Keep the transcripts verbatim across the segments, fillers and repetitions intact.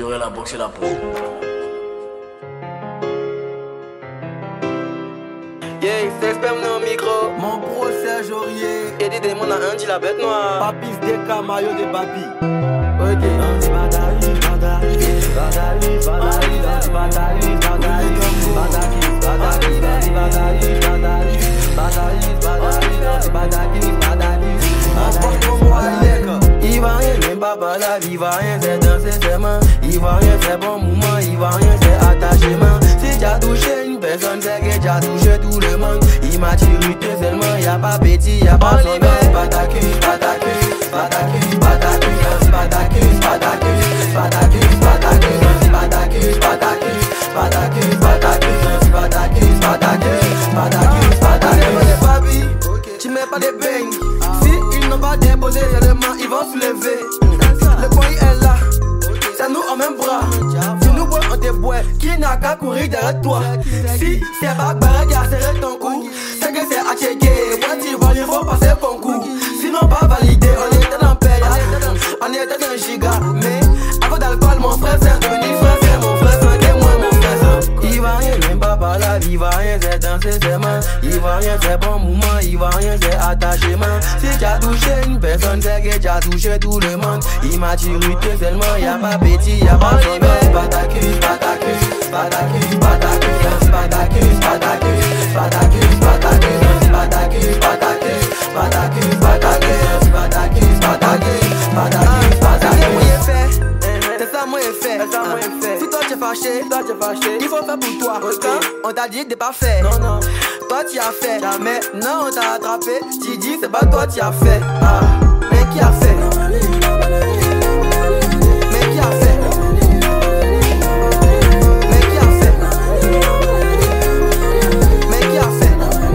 améliorer la boxe et la peau. Yeah, c'est Spam dans le micro. Mon pro Serge Aurier. Et des démons à un dit la bête noire. Papis D K Mayo de Babi. Ok. Badali, badali, badali, badali, badali, badali, badali, badali, badali, badali, badali, badali, badali, badali. Il va rien, même pas par la vie, il va rien, c'est danser ses mains. Il va rien, c'est bon moment, il va rien, c'est attachement. Si tu as touché une personne, c'est que tu as touché tout le monde. Immaturité seulement, y'a pas petit, y'a pas son gosse. Patacus, patacus, patacus, patacus, patacus, patacus, patacus, patacus, patacus, patacus, patacus, patacus, patacus, patacus, patacus, patacus. Tu mets pas des beignes. Si ils n'ont pas déposé seulement, ils vont soulever. Le coin est là, c'est nous en même bras. Si nous bois, on te boit. Qui n'a qu'à courir derrière toi? Si c'est pas barré qui a serré ton cou, c'est que c'est à checker. Moi tu vois, il faut passer concours. Sinon pas validé, on était dans paix, on était dans giga. Mais à cause d'alcool, mon frère c'est devenu frère, c'est mon frère, c'est moi mon frère. Il va rien, même pas par la vie, il va rien, c'est danser ses mains. Il va rien, c'est bon moment, il va rien, c'est attachement. Si tu as touché une personne, c'est que tu as touché tout le monde. Immaturité seulement, y'a pas petit, y'a pas son gosse. Patacus, patacus, patacus, patacus, patacus, patacus, patacus, patacus, patacus, patacus, patacus, patacus, patacus, patacus, patacus, patacus. C'est ça moi j'ai fait. Si toi tu es fâché, toi tu es fâché, il faut faire pour toi. Okay. On t'a dit de pas faire. Non non. Toi tu as fait. Mais non on t'a attrapé. Tu dis c'est pas toi tu as fait. Ah. Mais qui a fait? Mais qui a fait? Mais qui a fait? Mais qui a fait?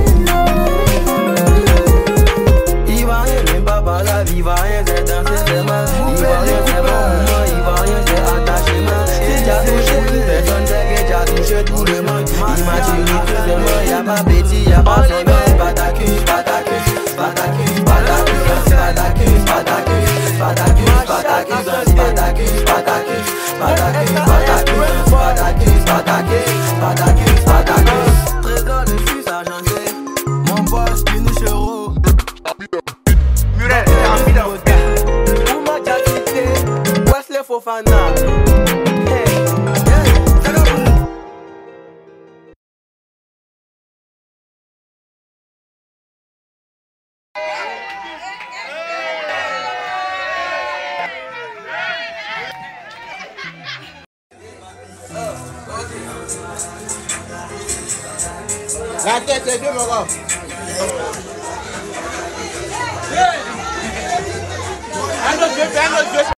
Il va rien même pas par la vie, il va rien c'est danser ses mains. Il va rien c'est bon moment, il va rien c'est attachement. Si tu as touché une personne, c'est que tu as touché tout le monde. Immaturité seulement, y'a pas petit, y'a pas son gosse. Patacus, patacus, patacus, patacus, patacus, patacus, patacus, patacus, patacus, patacus, patacus, patacus, patacus, patacus, patacus. Trésor le fils a changé. Mon boss, Pinou Chero. Ouma Diakité, Wesley Fofana. La tête c'est deux mon gars. Un autre jeu, un autre jeu.